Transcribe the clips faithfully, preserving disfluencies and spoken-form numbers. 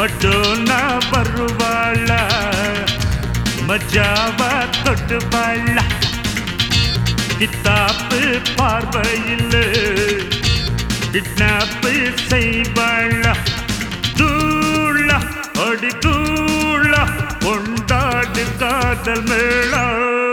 மட்டும் நான் வருவாள மஜாவா தொட்டு வாழ கித்தாப்பு பார்வையில் கிட்னாப்பு செய்வாள தூள அடி தூள கொண்டாடு காதல் மேளா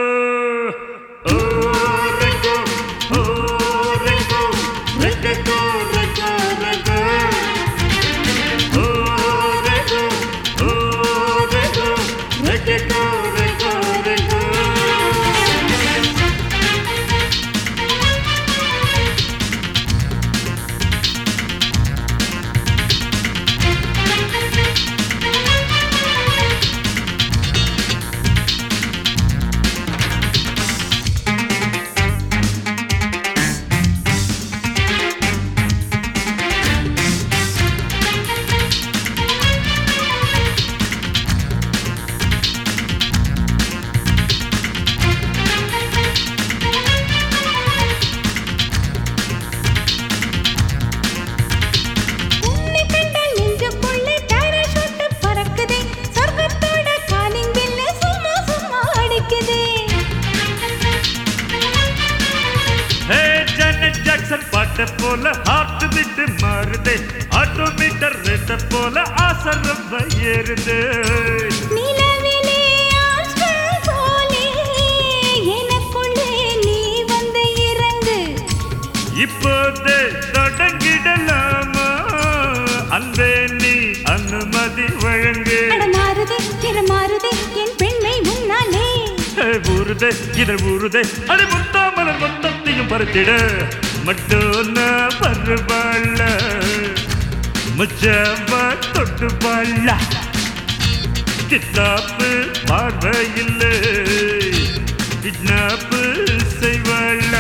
போல ஹார்ட் பீட் மாறுதே ஆட்டோமீட்டர் ரேட்ட போல ஆசரம் ஏறுது நிலவிலே ஆஸ்ட்ரல் போலே எனக்குள்ளே நீ வந்து இறங்கு இப்போதே தொடங்கிடலாமா அன்பே நீ அனுமதி வழங்கு மாறுதே திற மாறுதே என் பெண்மை முன்னாலே ஊருதே இதழ் ஊருதே அது முத்தாமலர் மொத்தத்தையும் பறித்திட மட்டும் நான் வருவாள மச்சாவா தொட்டு வாழ கித்தாப்பு பார்வையில் கிட்னாப்பு செய்வாள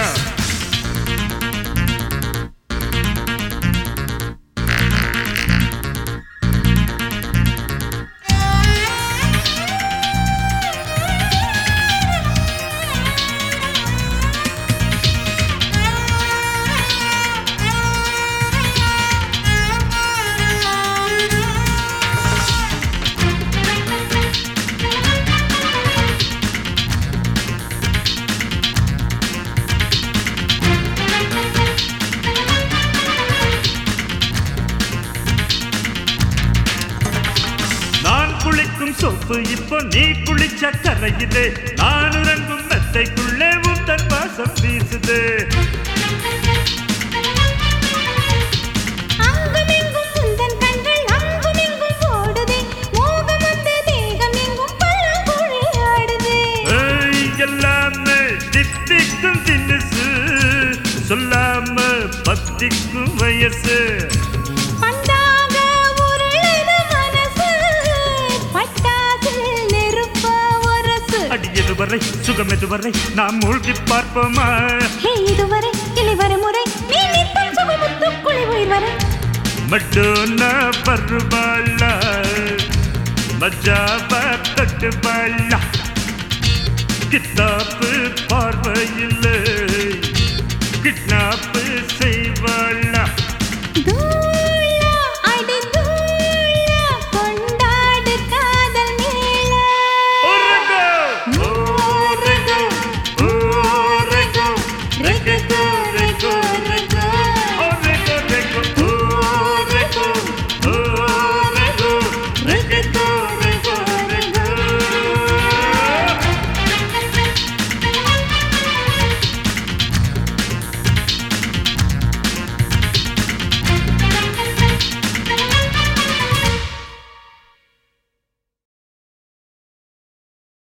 குளிக்கும் சோப்பு இப்போ நீ குளிச்ச கரையுதே நான் உறங்கும் மெத்தைக்குள்ளே உந்தன் வாசம் வீசுது அங்குமெங்கும் உந்தன் கண்கள் அங்குமெங்கும் ஓடுதே மோகம் வந்து தேகம் எங்கும் பழங்குழி ஆடுதே எல்லாமே தித்திக்கும் தினுசு சொல்லாம பத்திக்கும் வயசு இதுவரை சுகம் எதுவரை நாம் மூழ்கி பார்ப்போமா இதுவரை இளைவரை முறை நீ நித்தம் சுகமுத்தும் குழி உயிர் வரை மட்டும் நான் வருவாள மஜாவா தொட்டு வாழ கித்தாப்பு பார்வையில் கிட்னாப்பு செய்வாள